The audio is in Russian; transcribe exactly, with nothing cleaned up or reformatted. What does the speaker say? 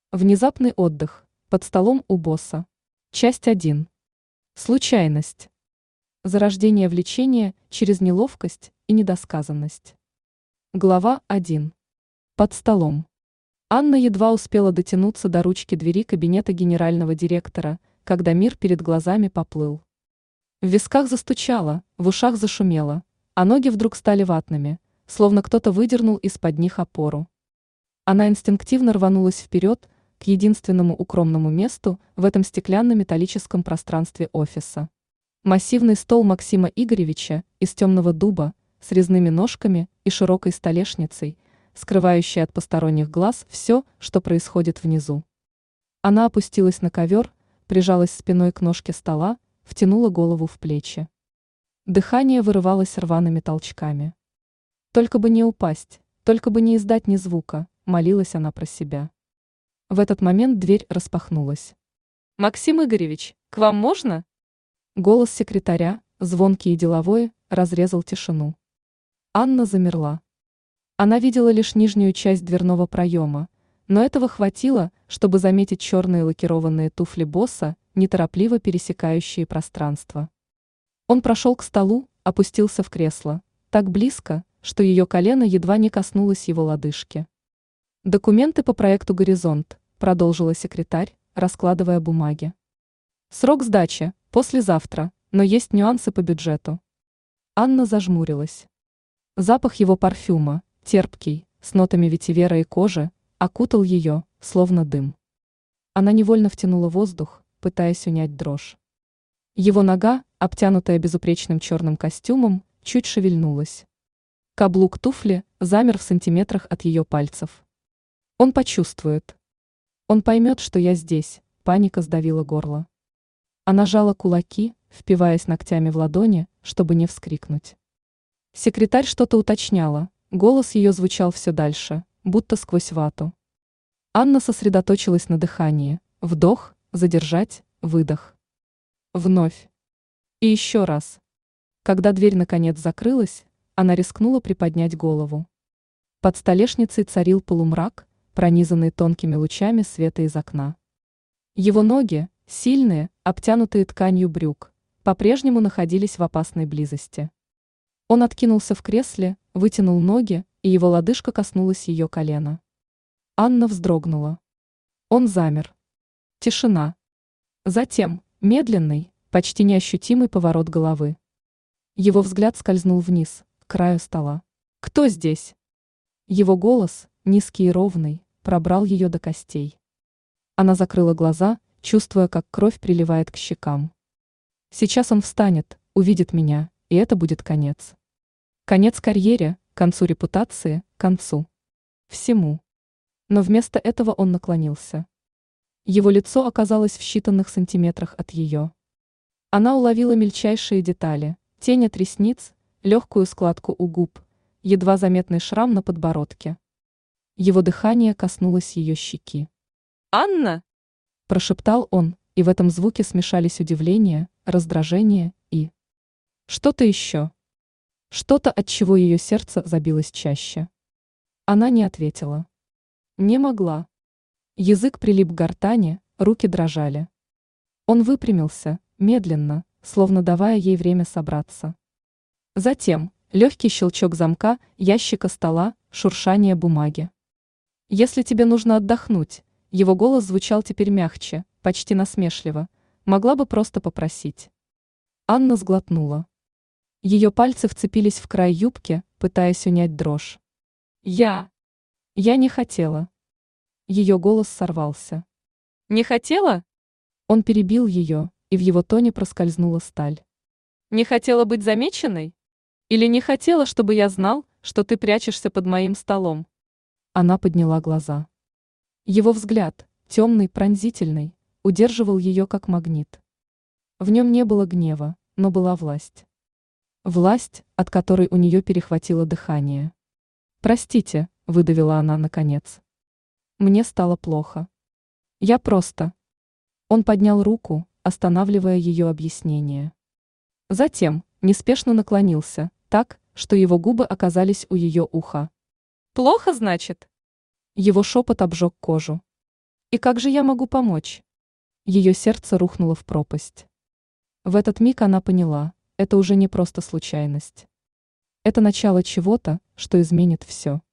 Внезапный отдых. Под столом у босса. Часть один. Случайность. Зарождение влечения через неловкость и недосказанность. Глава один. Под столом. Анна едва успела дотянуться до ручки двери кабинета генерального директора, когда мир перед глазами поплыл. В висках застучало, в ушах зашумело, а ноги вдруг стали ватными, словно кто-то выдернул из-под них опору. Она инстинктивно рванулась вперед, к единственному укромному месту в этом стеклянно-металлическом пространстве офиса. Массивный стол Максима Игоревича из темного дуба с резными ножками и широкой столешницей, скрывающей от посторонних глаз все, что происходит внизу. Она опустилась на ковер, прижалась спиной к ножке стола, втянула голову в плечи. Дыхание вырывалось рваными толчками. Только бы не упасть, только бы не издать ни звука, молилась она про себя. В этот момент дверь распахнулась. «Максим Игоревич, к вам можно?» Голос секретаря, звонкий и деловой, разрезал тишину. Анна замерла. Она видела лишь нижнюю часть дверного проема, но этого хватило, чтобы заметить черные лакированные туфли босса, неторопливо пересекающие пространство. Он прошел к столу, опустился в кресло, так близко, что ее колено едва не коснулось его лодыжки. «Документы по проекту «Горизонт», — продолжила секретарь, раскладывая бумаги. «Срок сдачи — послезавтра, но есть нюансы по бюджету». Анна зажмурилась. Запах его парфюма, терпкий, с нотами ветивера и кожи, окутал ее, словно дым. Она невольно втянула воздух, пытаясь унять дрожь. Его нога, обтянутая безупречным черным костюмом, чуть шевельнулась. Каблук туфли замер в сантиметрах от ее пальцев. Он почувствует. Он поймет, что я здесь, паника сдавила горло. Она жала кулаки, впиваясь ногтями в ладони, чтобы не вскрикнуть. Секретарь что-то уточняла, голос ее звучал все дальше, будто сквозь вату. Анна сосредоточилась на дыхании. Вдох, задержать, выдох. Вновь. И еще раз. Когда дверь наконец закрылась, она рискнула приподнять голову. Под столешницей царил полумрак, пронизанный тонкими лучами света из окна. Его ноги, сильные, обтянутые тканью брюк, по-прежнему находились в опасной близости. Он откинулся в кресле, вытянул ноги, и его лодыжка коснулась ее колена. Анна вздрогнула. Он замер. Тишина. Затем медленный, почти неощутимый поворот головы. Его взгляд скользнул вниз, к краю стола. «Кто здесь?» Его голос, низкий и ровный, пробрал ее до костей. Она закрыла глаза, чувствуя, как кровь приливает к щекам. Сейчас он встанет, увидит меня, и это будет конец. Конец карьере, концу репутации, концу всему. Но вместо этого он наклонился. Его лицо оказалось в считанных сантиметрах от ее. Она уловила мельчайшие детали: тень от ресниц, легкую складку у губ, едва заметный шрам на подбородке. Его дыхание коснулось ее щеки. «Анна!» – прошептал он, и в этом звуке смешались удивление, раздражение и что-то еще. Что-то, от чего ее сердце забилось чаще. Она не ответила. Не могла. Язык прилип к гортани, руки дрожали. Он выпрямился, медленно, словно давая ей время собраться. Затем легкий щелчок замка, ящика стола, шуршание бумаги. «Если тебе нужно отдохнуть», его голос звучал теперь мягче, почти насмешливо, могла бы просто попросить. Анна сглотнула. Ее пальцы вцепились в край юбки, пытаясь унять дрожь. «Я... я не хотела». Ее голос сорвался. «Не хотела?» Он перебил ее, и в его тоне проскользнула сталь. «Не хотела быть замеченной? Или не хотела, чтобы я знал, что ты прячешься под моим столом?» Она подняла глаза. Его взгляд, темный, пронзительный, удерживал ее как магнит. В нем не было гнева, но была власть. Власть, от которой у нее перехватило дыхание. «Простите», — выдавила она наконец. «Мне стало плохо. Я просто...» Он поднял руку, останавливая ее объяснение. Затем неспешно наклонился, так, что его губы оказались у ее уха. «Плохо, значит?» Его шепот обжег кожу. И как же я могу помочь? Ее сердце рухнуло в пропасть. В этот миг она поняла, это уже не просто случайность. Это начало чего-то, что изменит все.